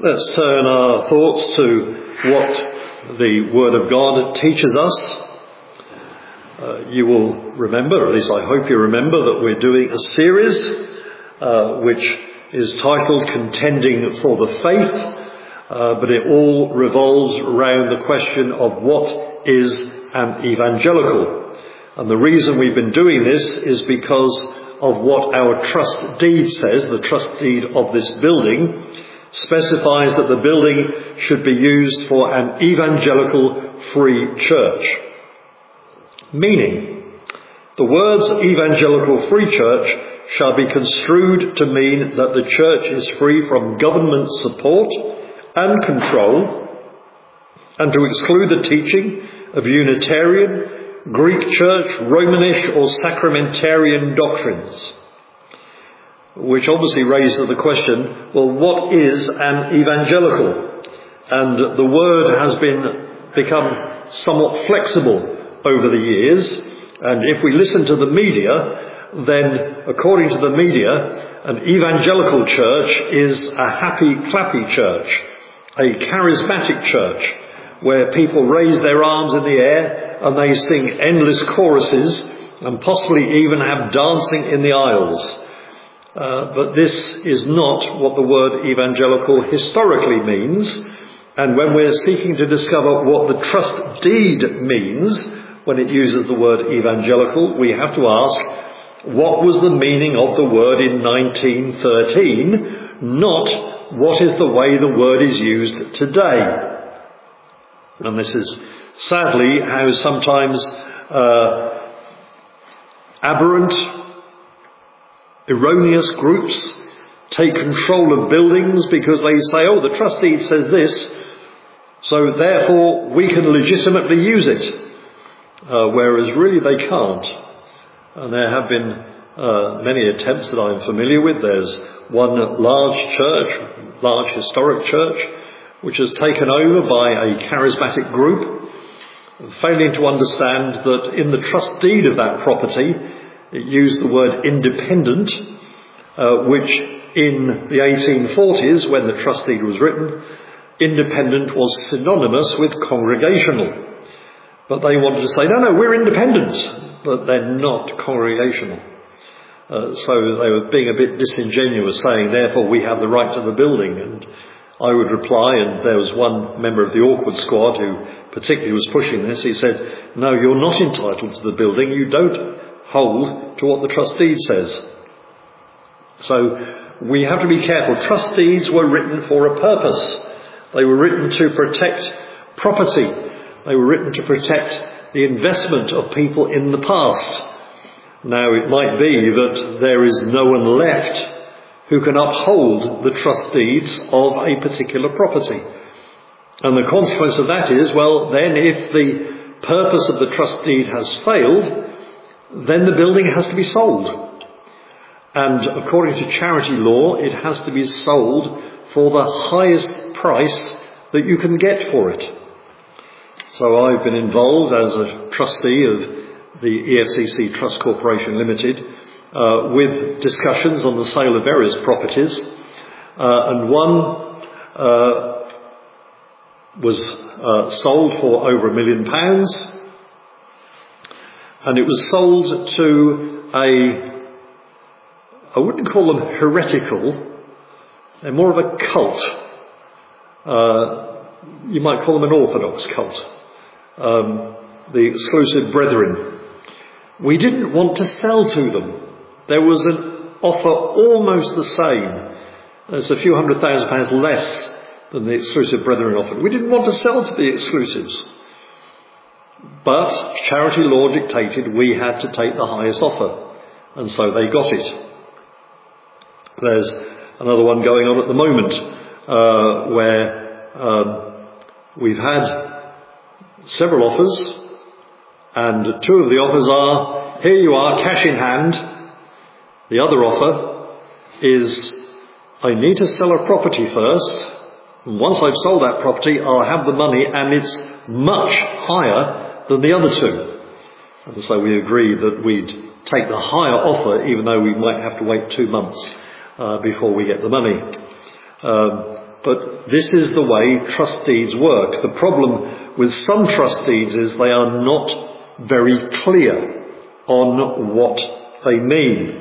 Let's turn our thoughts to what the Word of God teaches us. You will remember, or at least I hope you remember, that we're doing a series which is titled Contending for the Faith, but it all revolves around the question of what is an evangelical. And the reason we've been doing this is because of what our trust deed says. The trust deed of this building specifies that the building should be used for an evangelical free church. Meaning, the words evangelical free church shall be construed to mean that the church is free from government support and control, and to exclude the teaching of Unitarian, Greek Church, Romanish or Sacramentarian doctrines. Which obviously raises the question, well, what is an evangelical? And the word has become somewhat flexible over the years. And if we listen to the media, then according to the media, an evangelical church is a happy, clappy church, a charismatic church, where people raise their arms in the air and they sing endless choruses and possibly even have dancing in the aisles. But this is not what the word evangelical historically means. And when we're seeking to discover what the trust deed means when it uses the word evangelical, we have to ask, what was the meaning of the word in 1913, not what is the way the word is used today. And this is sadly how sometimes aberrant, erroneous groups take control of buildings because they say, oh, the trust deed says this, so therefore we can legitimately use it, whereas really they can't. And there have been many attempts that I'm familiar with. There's one large historic church, which is taken over by a charismatic group, failing to understand that in the trust deed of that property, it used the word independent, which in the 1840s, when the trust deed was written, independent was synonymous with congregational. But they wanted to say, no, we're independent, but they're not congregational. So they were being a bit disingenuous, saying, therefore we have the right to the building. And I would reply, and there was one member of the awkward squad who particularly was pushing this, he said, no, you're not entitled to the building, you don't hold to what the trust deed says. So we have to be careful. Trust deeds were written for a purpose. They were written to protect property. They were written to protect the investment of people in the past. Now it might be that there is no one left who can uphold the trust deeds of a particular property. And the consequence of that is, well, then if the purpose of the trust deed has failed, then the building has to be sold. And according to charity law, it has to be sold for the highest price that you can get for it. So I've been involved as a trustee of the EFCC Trust Corporation Limited with discussions on the sale of various properties. And one was sold for over £1 million. And it was sold to I wouldn't call them heretical, they're more of a cult. You might call them an orthodox cult. The Exclusive Brethren. We didn't want to sell to them. There was an offer almost the same. It's a few £100,000 less than the Exclusive Brethren offered. We didn't want to sell to the exclusives. But charity law dictated we had to take the highest offer, and so they got it. There's another one going on at the moment where we've had several offers, and two of the offers are, here you are, cash in hand. The other offer is, I need to sell a property first, and once I've sold that property, I'll have the money, and it's much higher than the other two. And so we agreed that we'd take the higher offer, even though we might have to wait 2 months before we get the money. But this is the way trust deeds work. The problem with some trust deeds is they are not very clear on what they mean.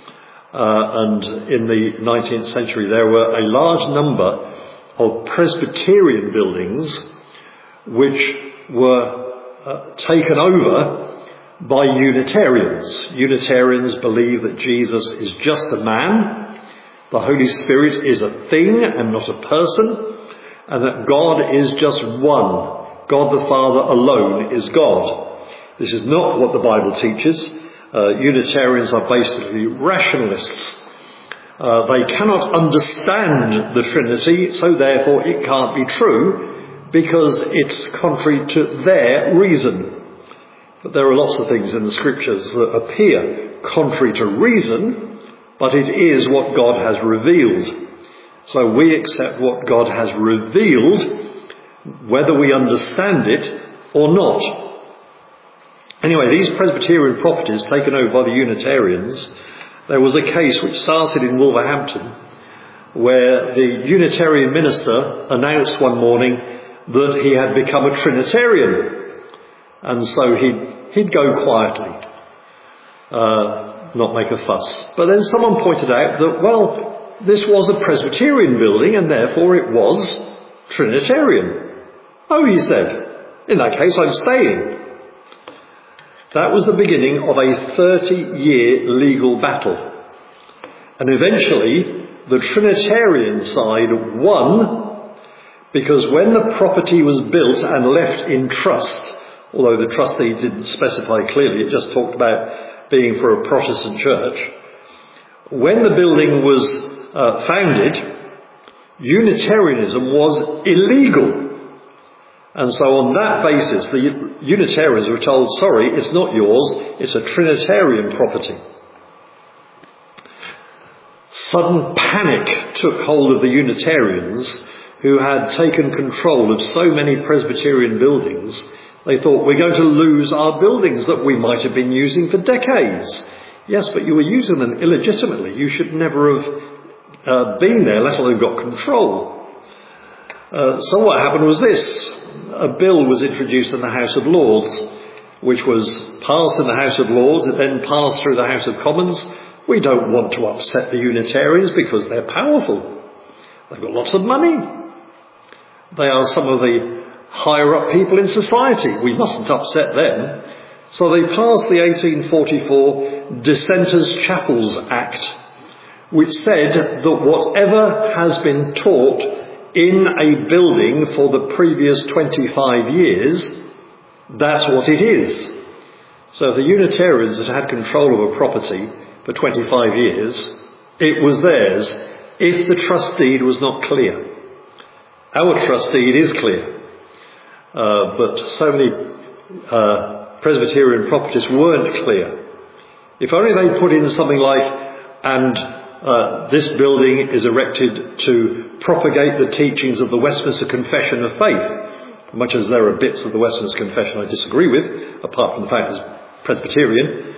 And in the 19th century there were a large number of Presbyterian buildings which were taken over by Unitarians. Unitarians believe that Jesus is just a man, the Holy Spirit is a thing and not a person, and that God is just one. God the Father alone is God. This is not what the Bible teaches. Unitarians are basically rationalists. They cannot understand the Trinity, so therefore it can't be true, because it's contrary to their reason. But there are lots of things in the Scriptures that appear contrary to reason, but it is what God has revealed. So we accept what God has revealed, whether we understand it or not. Anyway, these Presbyterian properties taken over by the Unitarians, there was a case which started in Wolverhampton where the Unitarian minister announced one morning that he had become a Trinitarian. And so he'd go quietly, not make a fuss. But then someone pointed out that, well, this was a Presbyterian building and therefore it was Trinitarian. Oh, he said, in that case I'm staying. That was the beginning of a 30-year legal battle. And eventually, the Trinitarian side won, because when the property was built and left in trust, although the trustee didn't specify clearly, it just talked about being for a Protestant church, when the building was founded, Unitarianism was illegal. And so on that basis, the Unitarians were told, sorry, it's not yours, it's a Trinitarian property. Sudden panic took hold of the Unitarians, who had taken control of so many Presbyterian buildings. They thought, we're going to lose our buildings that we might have been using for decades. Yes, but you were using them illegitimately. You should never have been there, let alone got control. So what happened was this. A bill was introduced in the House of Lords, which was passed in the House of Lords. It then passed through the House of Commons. We don't want to upset the Unitarians because they're powerful. They've got lots of money. They are some of the higher up people in society. We mustn't upset them. So they passed the 1844 Dissenters' Chapels Act, which said that whatever has been taught in a building for the previous 25 years, that's what it is. So if the Unitarians had had control of a property for 25 years, it was theirs, if the trust deed was not clear. Our trust deed is clear. But so many Presbyterian properties weren't clear. If only they put in something like, and this building is erected to propagate the teachings of the Westminster Confession of Faith, much as there are bits of the Westminster Confession I disagree with, apart from the fact it's Presbyterian.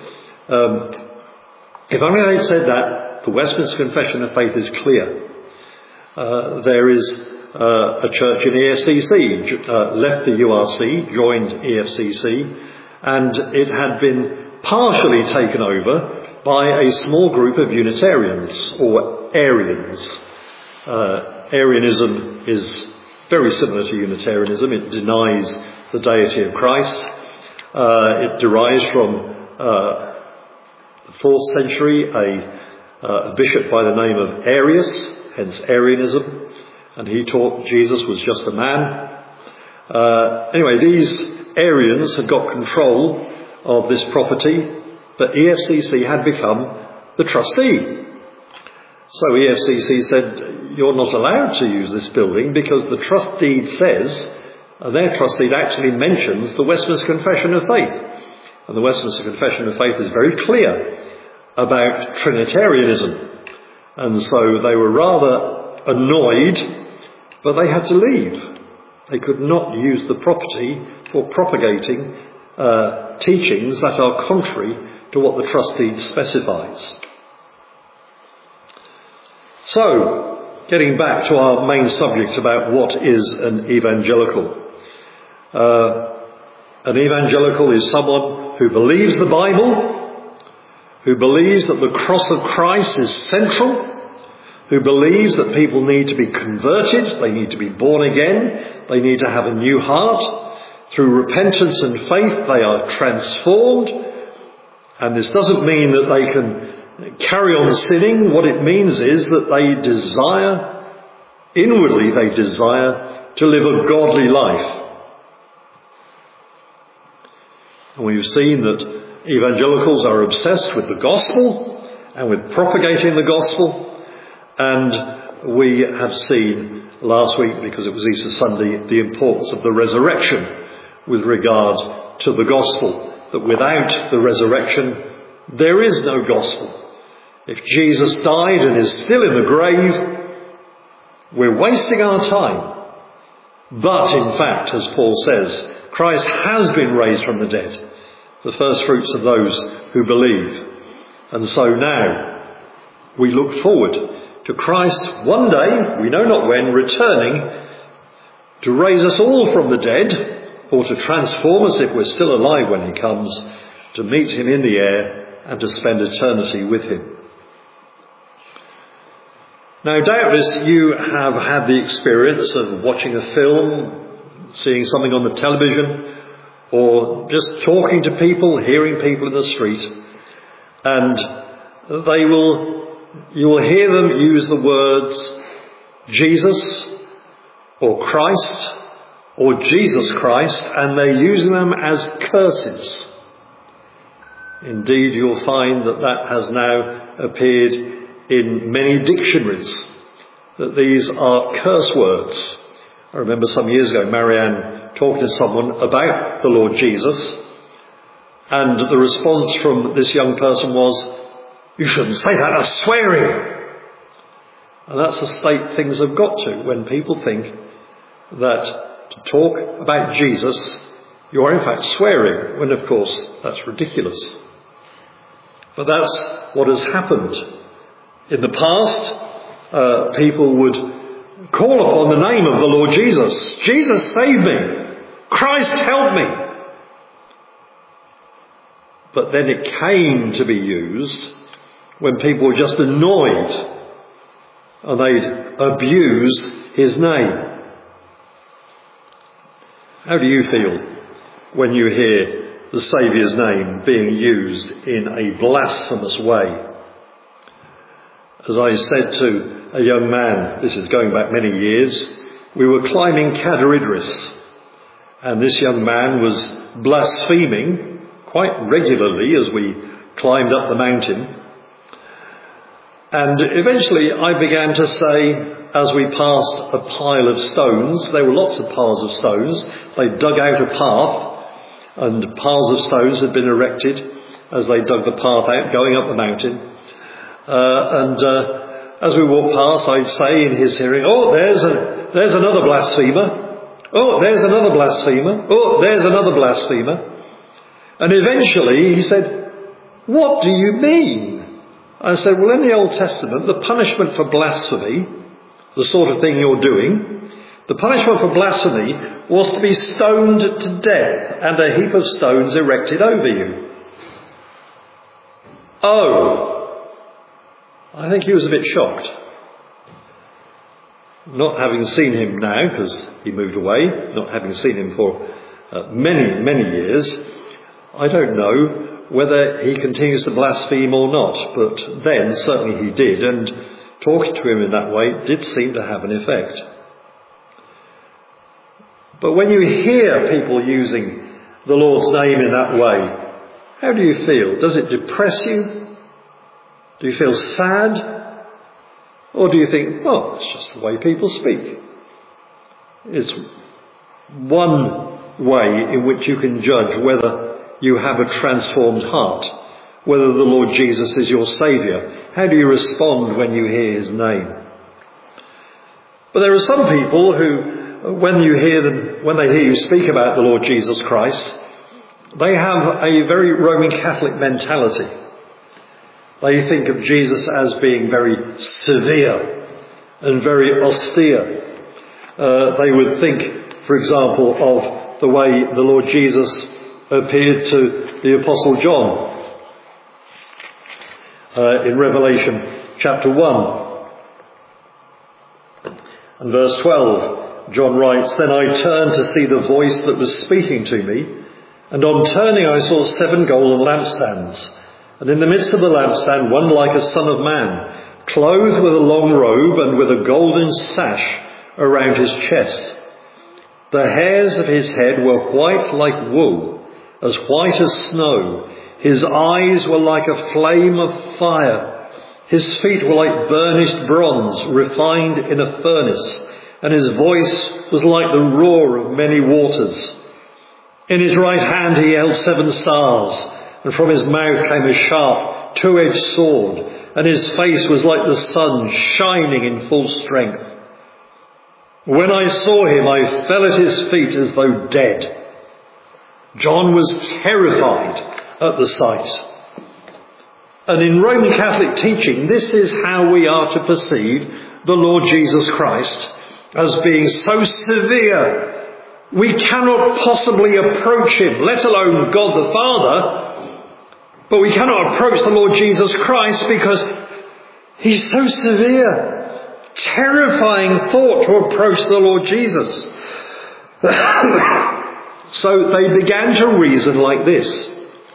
If only they'd said that, the Westminster Confession of Faith is clear. There is a church in EFCC, left the URC, joined EFCC, and it had been partially taken over by a small group of Unitarians, or Arians. Arianism is very similar to Unitarianism. It denies the deity of Christ. It derives from the 4th century, a bishop by the name of Arius, hence Arianism, and he taught Jesus was just a man. Anyway, these Arians had got control of this property, but EFCC had become the trustee. So EFCC said, you're not allowed to use this building because the trust deed says, their trust deed actually mentions the Westminster Confession of Faith. And the Westminster Confession of Faith is very clear about Trinitarianism. And so they were rather annoyed, but they had to leave. They could not use the property for propagating teachings that are contrary to what the trust deed specifies. So, getting back to our main subject about what is an evangelical. An evangelical is someone who believes the Bible, who believes that the cross of Christ is central, who believes that people need to be converted, they need to be born again, they need to have a new heart. Through repentance and faith they are transformed, and this doesn't mean that they can carry on sinning. What it means is that they desire, inwardly they desire to live a godly life. And we've seen that evangelicals are obsessed with the gospel and with propagating the gospel, and we have seen last week, because it was Easter Sunday, the importance of the resurrection with regard to the gospel, that without the resurrection there is no gospel. If Jesus died and is still in the grave, we're wasting our time. But in fact, as Paul says, Christ has been raised from the dead, the first fruits of those who believe. And so now we look forward to Christ one day, we know not when, returning to raise us all from the dead, or to transform us if we're still alive when he comes, to meet him in the air and to spend eternity with him. Now, doubtless you have had the experience of watching a film, seeing something on the television, or just talking to people, hearing people in the street, and you will hear them use the words Jesus or Christ or Jesus Christ, and they're using them as curses. Indeed, you'll find that has now appeared in many dictionaries, that these are curse words. I remember some years ago, Marianne talking to someone about the Lord Jesus, and the response from this young person was, "You shouldn't say that, that's swearing." And that's the state things have got to, when people think that to talk about Jesus, you are in fact swearing, when of course that's ridiculous. But that's what has happened. In the past, people would call upon the name of the Lord Jesus. Jesus, save me. Christ, help me. But then it came to be used when people were just annoyed and they'd abuse his name. How do you feel when you hear the Saviour's name being used in a blasphemous way? As I said to a young man, this is going back many years, we were climbing Cadair Idris, and this young man was blaspheming quite regularly as we climbed up the mountain. And eventually I began to say, as we passed a pile of stones, there were lots of piles of stones, they dug out a path, and piles of stones had been erected as they dug the path out going up the mountain. As we walked past, I'd say in his hearing, "Oh, there's another blasphemer. Oh, there's another blasphemer. Oh, there's another blasphemer." And eventually he said, "What do you mean?" I said, "Well, in the Old Testament, the punishment for blasphemy, the sort of thing you're doing, the punishment for blasphemy was to be stoned to death and a heap of stones erected over you." Oh, I think he was a bit shocked. Not having seen him now, because he moved away, not having seen him for many, many years, I don't know whether he continues to blaspheme or not, but then certainly he did, and talking to him in that way did seem to have an effect. But when you hear people using the Lord's name in that way, how do you feel? Does it depress you? Do you feel sad? Or do you think, well, it's just the way people speak? It's one way in which you can judge whether you have a transformed heart, whether the Lord Jesus is your Saviour. How do you respond when you hear his name? But there are some people who, when they hear you speak about the Lord Jesus Christ, they have a very Roman Catholic mentality. They think of Jesus as being very severe and very austere. They would think, for example, of the way the Lord Jesus appeared to the Apostle John in Revelation chapter 1 and verse 12. John writes, "Then I turned to see the voice that was speaking to me, and on turning I saw 7 golden lampstands, and in the midst of the lampstand one like a son of man, clothed with a long robe and with a golden sash around his chest. The hairs of his head were white like wool, as white as snow. His eyes were like a flame of fire. His feet were like burnished bronze, refined in a furnace, and his voice was like the roar of many waters. In his right hand he held 7 stars, and from his mouth came a sharp, 2-edged sword, and his face was like the sun shining in full strength. When I saw him, I fell at his feet as though dead." John was terrified at the sight. And in Roman Catholic teaching, this is how we are to perceive the Lord Jesus Christ, as being so severe. We cannot possibly approach him, let alone God the Father, but we cannot approach the Lord Jesus Christ because he's so severe. Terrifying thought to approach the Lord Jesus. So they began to reason like this.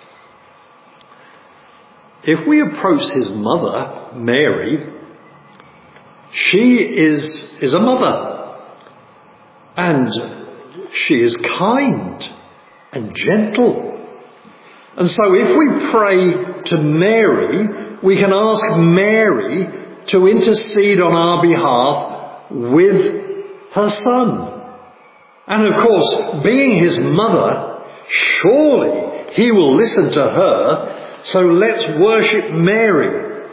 If we approach his mother, Mary, she is a mother, and she is kind and gentle. And so if we pray to Mary, we can ask Mary to intercede on our behalf with her son. And of course, being his mother, surely he will listen to her. So let's worship Mary.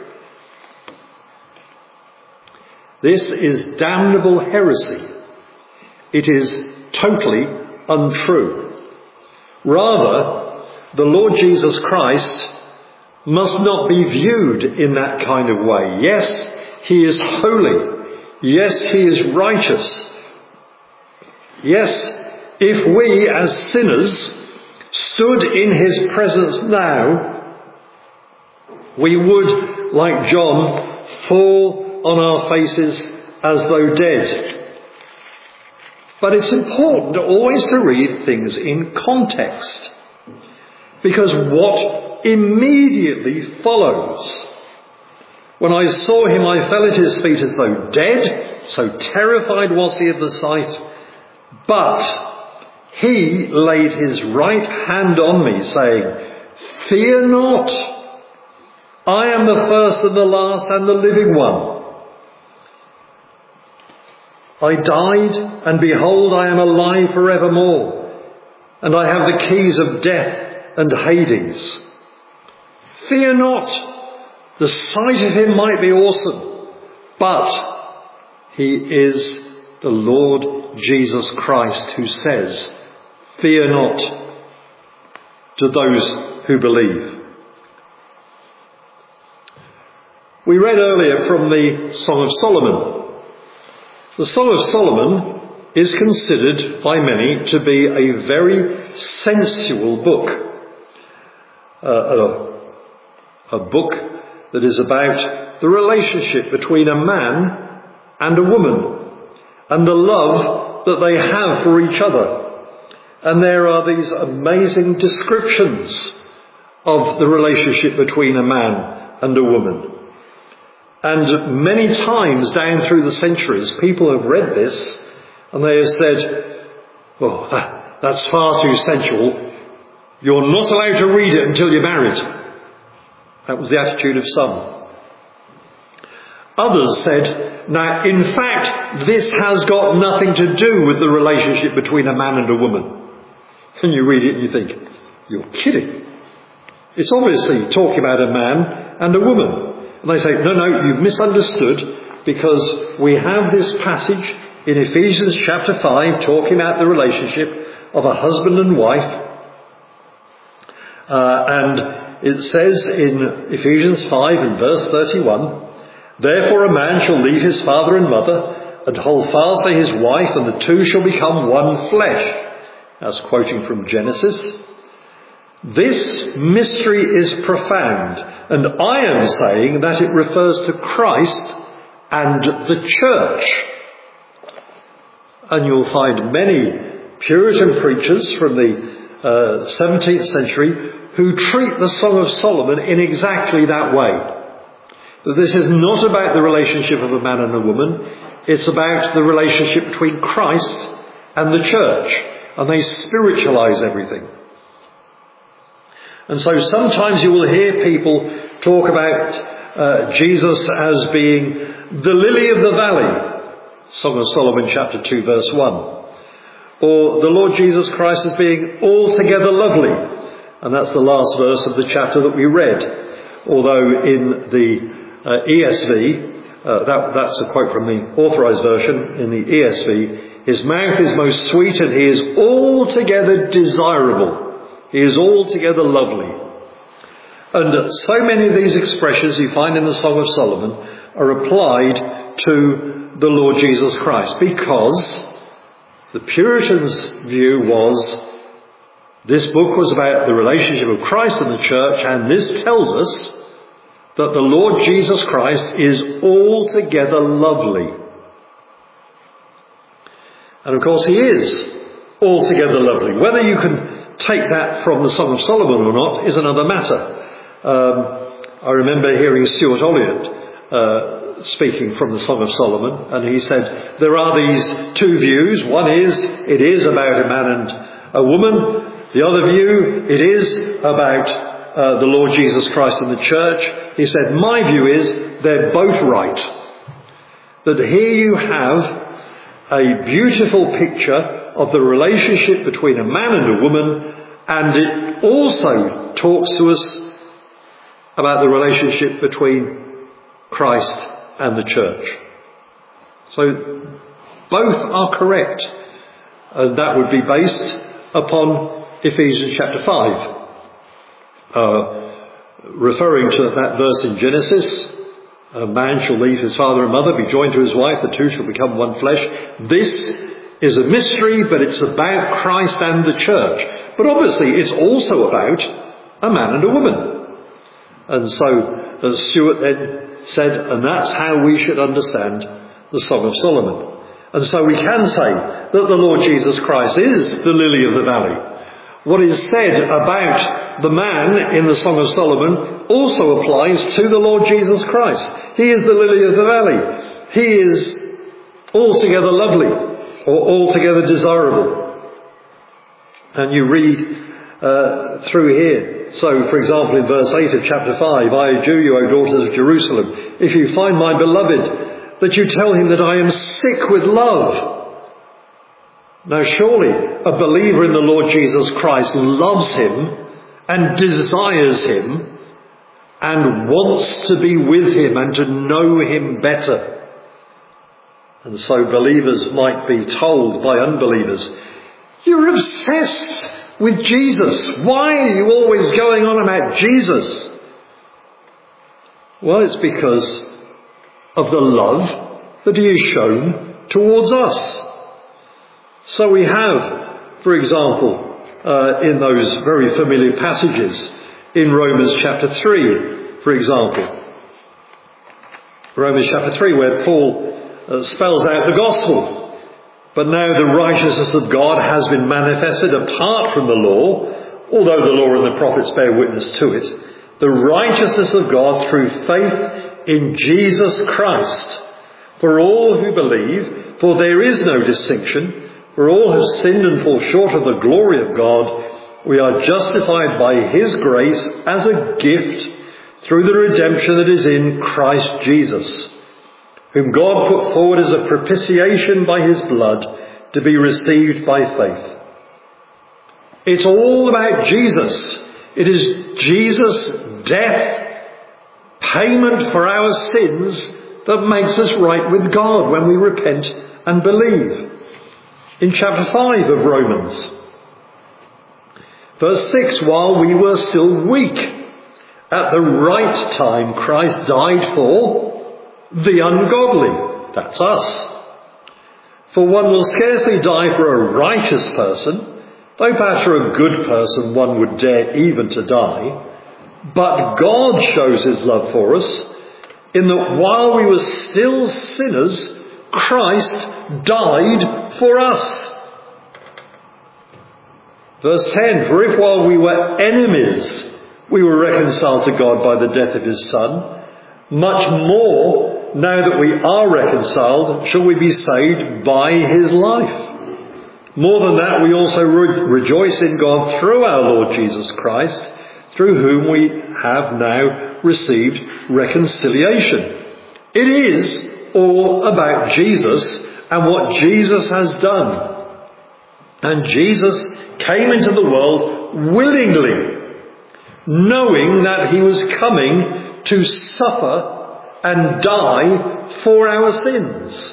This is damnable heresy. It is totally untrue. Rather, the Lord Jesus Christ must not be viewed in that kind of way. Yes, he is holy. Yes, he is righteous. Yes, if we as sinners stood in his presence now, we would, like John, fall on our faces as though dead. But it's important always to read things in context, because what immediately follows. When I saw him, I fell at his feet as though dead, so terrified was he of the sight. But he laid his right hand on me, saying, "Fear not, I am the first and the last and the living one. I died, and behold, I am alive forevermore, and I have the keys of death and Hades. Fear not, the sight of him might be awesome, but he is the Lord Jesus Christ who says, 'Fear not,' to those who believe." We read earlier from the Song of Solomon. The Song of Solomon is considered by many to be a very sensual book. A book that is about the relationship between a man and a woman and the love that they have for each other. And there are these amazing descriptions of the relationship between a man and a woman. And many times down through the centuries, people have read this and they have said, "Oh, that's far too sensual. You're not allowed to read it until you're married." That was the attitude of some. Others said, "Now, in fact, this has got nothing to do with the relationship between a man and a woman." And you read it and you think, you're kidding. It's obviously talking about a man and a woman. And they say, no, you've misunderstood, because we have this passage in Ephesians chapter 5 talking about the relationship of a husband and wife. And it says in Ephesians 5 and verse 31, Therefore a man shall leave his father and mother and hold fast to his wife, and the two shall become one flesh. That's quoting from Genesis. This mystery is profound, and I am saying that it refers to Christ and the church. And you'll find many Puritan preachers from the 17th century who treat the Song of Solomon in exactly that way. That this is not about the relationship of a man and a woman, it's about the relationship between Christ and the church, and they spiritualize everything. And so sometimes you will hear people talk about Jesus as being the lily of the valley, Song of Solomon chapter 2 verse 1. Or the Lord Jesus Christ as being altogether lovely, and that's the last verse of the chapter that we read. Although in the ESV, that's a quote from the Authorized Version, in the ESV, his mouth is most sweet and he is altogether desirable. He is altogether lovely. And so many of these expressions you find in the Song of Solomon are applied to the Lord Jesus Christ, because the Puritans' view was this book was about the relationship of Christ and the church, and this tells us that the Lord Jesus Christ is altogether lovely. And of course he is altogether lovely. Whether you can take that from the Song of Solomon or not is another matter. I remember hearing Stuart Olliott speaking from the Song of Solomon, and he said there are these two views. One is it is about a man and a woman. The other view, it is about the Lord Jesus Christ and the church. He said, my view is they're both right. That here you have a beautiful picture of the relationship between a man and a woman, and it also talks to us about the relationship between Christ and the church. So both are correct, and that would be based upon Ephesians chapter 5. Referring to that verse in Genesis, a man shall leave his father and mother, be joined to his wife, the two shall become one flesh. This is a mystery, but it's about Christ and the church. But obviously it's also about a man and a woman. And so, as Stuart then said, and that's how we should understand the Song of Solomon. And so we can say that the Lord Jesus Christ is the lily of the valley. What is said about the man in the Song of Solomon also applies to the Lord Jesus Christ. He is the lily of the valley. He is altogether lovely, or altogether desirable. And you read through here. So, for example, in verse 8 of chapter 5, I adjure you, O daughters of Jerusalem, if you find my beloved, that you tell him that I am sick with love. Now surely a believer in the Lord Jesus Christ loves him and desires him and wants to be with him and to know him better. And so believers might be told by unbelievers, you're obsessed with Jesus. Why are you always going on about Jesus? Well, it's because of the love that he has shown towards us. So we have, for example, in those very familiar passages in Romans chapter 3, for example. Romans chapter 3, where Paul spells out the gospel. But now the righteousness of God has been manifested apart from the law, although the law and the prophets bear witness to it. The righteousness of God through faith in Jesus Christ for all who believe, for there is no distinction. For all have sinned and fall short of the glory of God. We are justified by his grace as a gift through the redemption that is in Christ Jesus, whom God put forward as a propitiation by his blood to be received by faith. It's all about Jesus. It is Jesus' death, payment for our sins, that makes us right with God when we repent and believe. In chapter 5 of Romans, verse 6, while we were still weak, at the right time Christ died for the ungodly, that's us. For one will scarcely die for a righteous person, though perhaps for a good person one would dare even to die. But God shows his love for us, in that while we were still sinners, Christ died for us. Verse 10, for if while we were enemies, we were reconciled to God by the death of his Son, much more, now that we are reconciled, shall we be saved by his life. More than that, we also rejoice in God through our Lord Jesus Christ, through whom we have now received reconciliation. It is all about Jesus and what Jesus has done. And Jesus came into the world willingly, knowing that he was coming to suffer and die for our sins.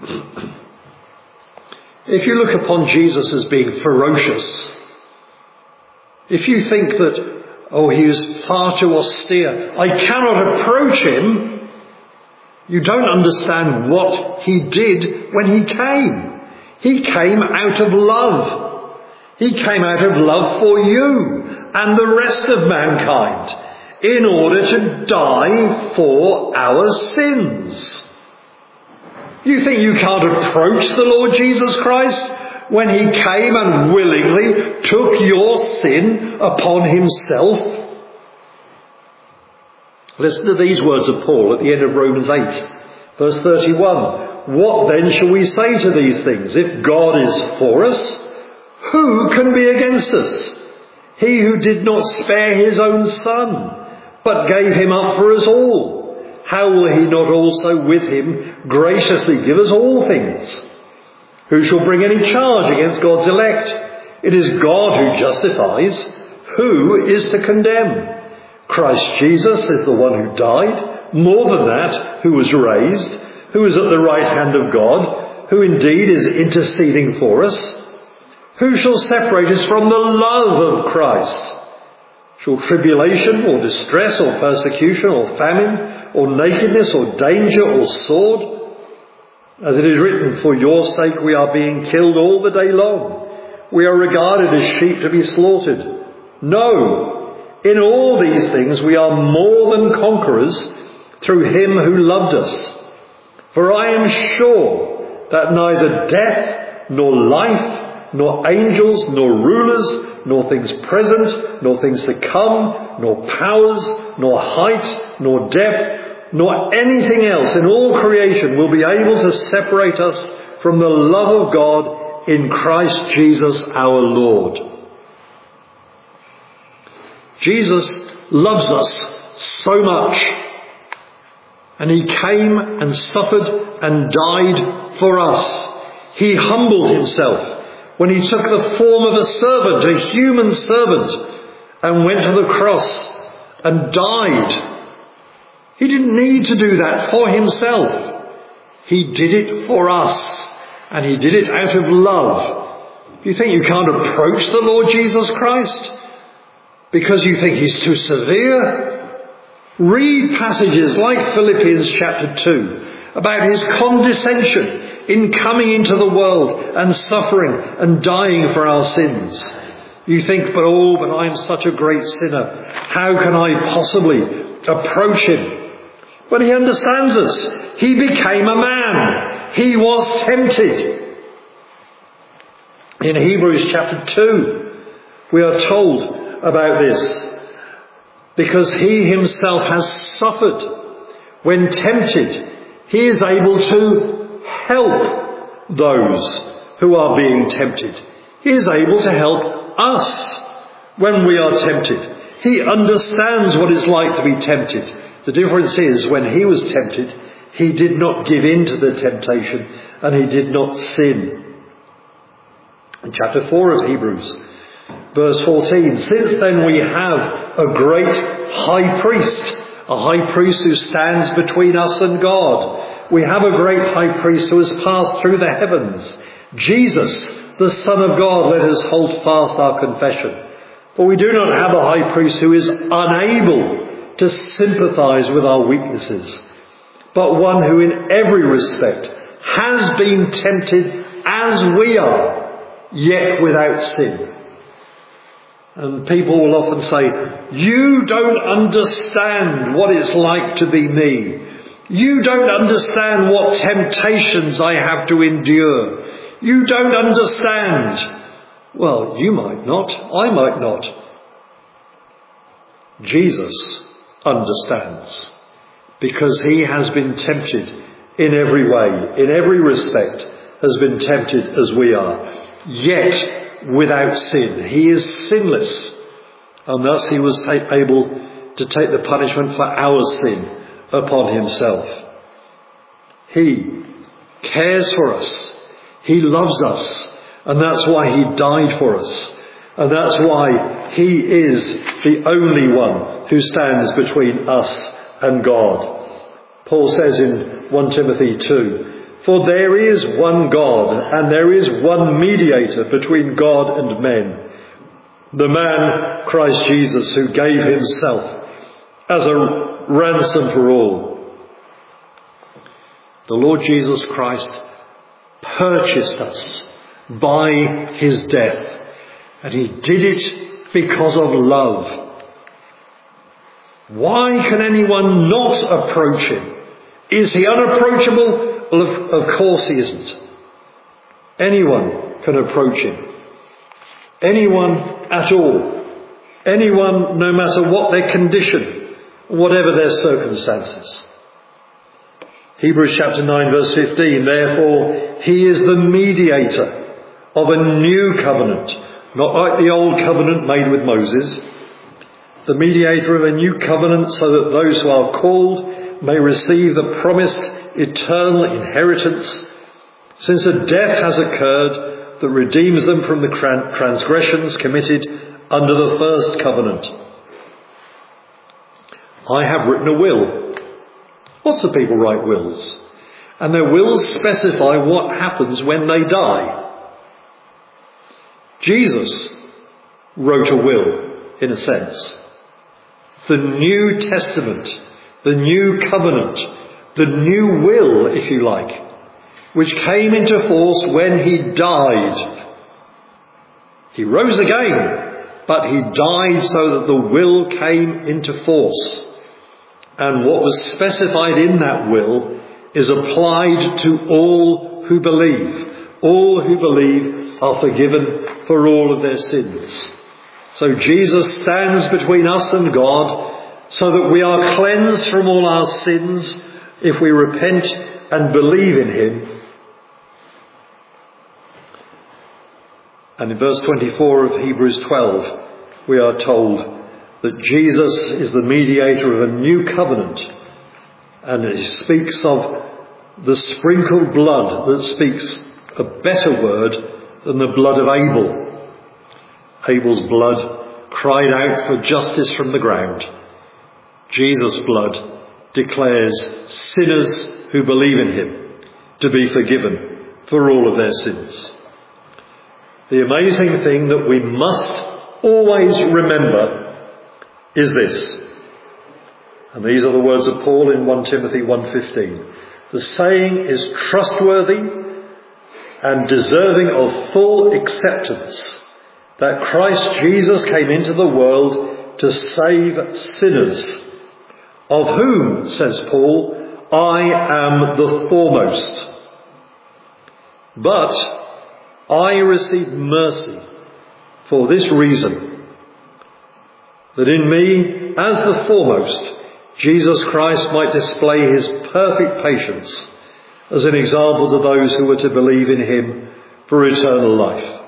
If you look upon Jesus as being ferocious, if you think that, he is far too austere, I cannot approach him, you don't understand what he did when he came. He came out of love. He came out of love for you and the rest of mankind, in order to die for our sins. You think you can't approach the Lord Jesus Christ when he came and willingly took your sin upon himself? Listen to these words of Paul at the end of Romans 8, verse 31. What then shall we say to these things? If God is for us, who can be against us? He who did not spare his own Son, but gave him up for us all, how will he not also with him graciously give us all things? Who shall bring any charge against God's elect? It is God who justifies. Who is to condemn? Christ Jesus is the one who died, more than that, who was raised, who is at the right hand of God, who indeed is interceding for us. Who shall separate us from the love of Christ? Shall tribulation or distress or persecution or famine or nakedness or danger or sword? As it is written, for your sake we are being killed all the day long. We are regarded as sheep to be slaughtered. No, in all these things we are more than conquerors through him who loved us. For I am sure that neither death nor life, nor angels, nor rulers, nor things present, nor things to come, nor powers, nor height, nor depth, nor anything else in all creation will be able to separate us from the love of God in Christ Jesus our Lord. Jesus loves us so much, and he came and suffered and died for us. He humbled himself when he took the form of a servant, a human servant, and went to the cross and died. He didn't need to do that for himself. He did it for us, and he did it out of love. You think you can't approach the Lord Jesus Christ because you think he's too severe? Read passages like Philippians chapter 2 about his condescension in coming into the world and suffering and dying for our sins. You think, but I'm such a great sinner. How can I possibly approach him? But he understands us. He became a man. He was tempted. In Hebrews chapter 2, we are told about this. Because he himself has suffered when tempted, he is able to help those who are being tempted. He is able to help us when we are tempted. He understands what it's like to be tempted. The difference is, when he was tempted, he did not give in to the temptation and he did not sin. In chapter 4 of Hebrews, verse 14, since then we have a great high priest who stands between us and God. We have a great high priest who has passed through the heavens, Jesus, the Son of God. Let us hold fast our confession. For we do not have a high priest who is unable to sympathize with our weaknesses, but one who in every respect has been tempted as we are, yet without sin. And people will often say, you don't understand what it's like to be me. You don't understand what temptations I have to endure. You don't understand. Well, you might not. I might not. Jesus understands, because he has been tempted in every way, in every respect, has been tempted as we are, yet without sin. He is sinless, and thus he was able to take the punishment for our sin upon himself. He cares for us. He loves us, and that's why he died for us. And that's why he is the only one who stands between us and God. Paul says in 1 Timothy 2, for there is one God, and there is one mediator between God and men, the man Christ Jesus, who gave himself as a ransom for all. The Lord Jesus Christ purchased us by his death, and he did it because of love. Why can anyone not approach him? Is he unapproachable? Well, of course he isn't. Anyone can approach him. Anyone at all. Anyone, no matter what their condition, whatever their circumstances. Hebrews chapter 9 verse 15, therefore he is the mediator of a new covenant, not like the old covenant made with Moses, the mediator of a new covenant, so that those who are called may receive the promised eternal inheritance, since a death has occurred that redeems them from the transgressions committed under the first covenant. I have written a will. Lots of people write wills, and their wills specify what happens when they die. Jesus wrote a will, in a sense. The New Testament, the New Covenant, the new will, if you like, which came into force when he died. He rose again, but he died so that the will came into force. And what was specified in that will is applied to all who believe. All who believe are forgiven for all of their sins. So Jesus stands between us and God, so that we are cleansed from all our sins if we repent and believe in him. And in verse 24 of Hebrews 12, we are told that Jesus is the mediator of a new covenant, and it speaks of the sprinkled blood that speaks a better word than the blood of Abel. Abel's blood cried out for justice from the ground. Jesus' blood declares sinners who believe in him to be forgiven for all of their sins. The amazing thing that we must always remember is this, and these are the words of Paul in 1 Timothy 1:15. The saying is trustworthy and deserving of full acceptance, that Christ Jesus came into the world to save sinners, of whom, says Paul, I am the foremost. But I received mercy for this reason, that in me, as the foremost, Jesus Christ might display his perfect patience as an example to those who were to believe in him for eternal life.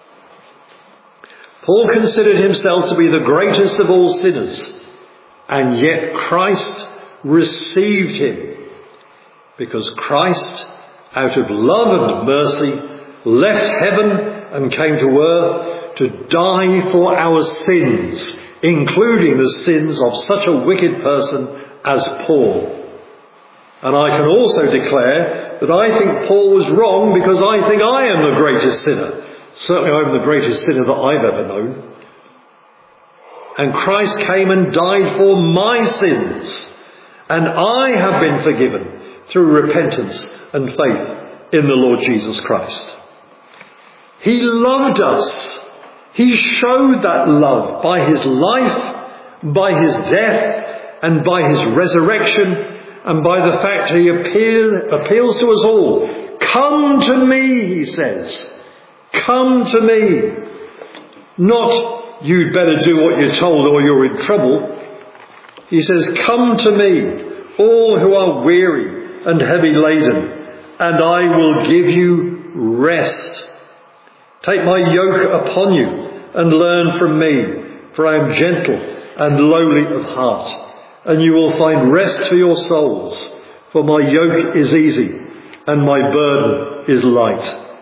Paul considered himself to be the greatest of all sinners, and yet Christ received him, because Christ, out of love and mercy, left heaven and came to earth to die for our sins, including the sins of such a wicked person as Paul. And I can also declare that I think Paul was wrong, because I think I am the greatest sinner. Certainly I'm the greatest sinner that I've ever known. And Christ came and died for my sins, and I have been forgiven through repentance and faith in the Lord Jesus Christ. He loved us. He showed that love by his life, by his death, and by his resurrection, and by the fact he appeals to us all. Come to me, he says. Come to me. Not, you'd better do what you're told or you're in trouble. He says, come to me, all who are weary and heavy laden, and I will give you rest. Take my yoke upon you and learn from me, for I am gentle and lowly of heart, and you will find rest for your souls, for my yoke is easy and my burden is light.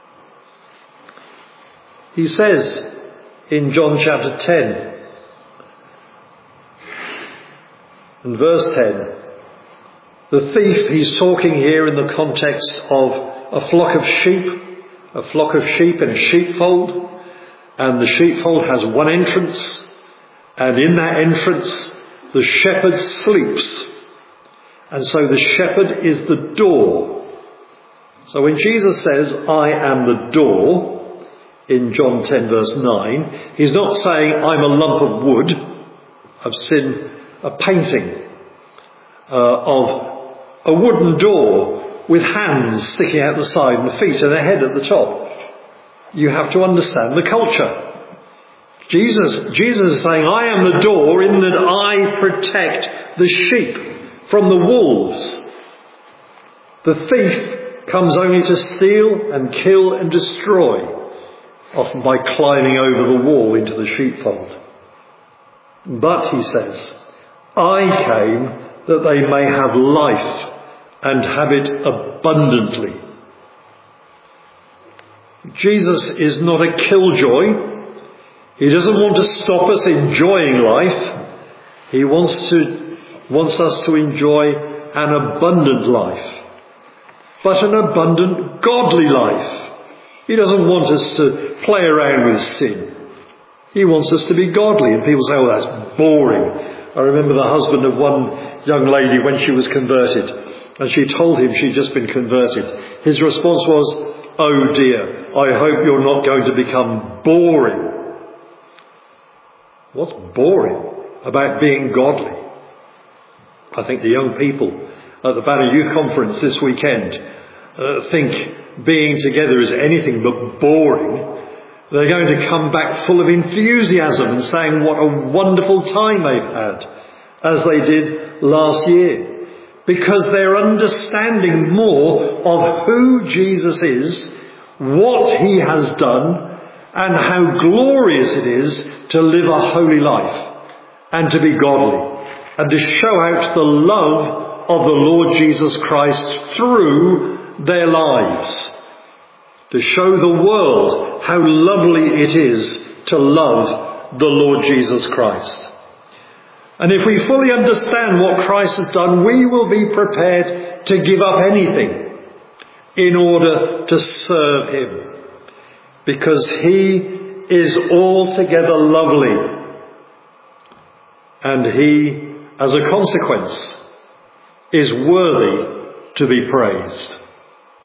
He says in John chapter 10 and verse 10, the thief, he's talking here in the context of a flock of sheep in a sheepfold, and the sheepfold has one entrance, and in that entrance the shepherd sleeps, and so the shepherd is the door. So when Jesus says, I am the door, in John 10 verse 9, he's not saying I'm a lump of wood. I've seen a painting of a wooden door with hands sticking out the side and feet and a head at the top. You have to understand the culture. Jesus is saying, I am the door in that I protect the sheep from the wolves. The thief comes only to steal and kill and destroy, often by climbing over the wall into the sheepfold. But, he says, I came that they may have life and have it abundantly. Jesus is not a killjoy. He doesn't want to stop us enjoying life. He wants us to enjoy an abundant life, but an abundant godly life. He doesn't want us to play around with sin. He wants us to be godly. And people say, oh, that's boring. I remember the husband of one young lady when she was converted, and she told him she'd just been converted. His response was, oh dear, I hope you're not going to become boring. What's boring about being godly? I think the young people at the Banner Youth Conference this weekend think being together is anything but boring. They're going to come back full of enthusiasm and saying what a wonderful time they've had, as they did last year, because they're understanding more of who Jesus is, what he has done, and how glorious it is to live a holy life and to be godly and to show out the love of the Lord Jesus Christ through their lives, to show the world how lovely it is to love the Lord Jesus Christ. And if we fully understand what Christ has done, we will be prepared to give up anything in order to serve him, because he is altogether lovely, and he, as a consequence, is worthy to be praised.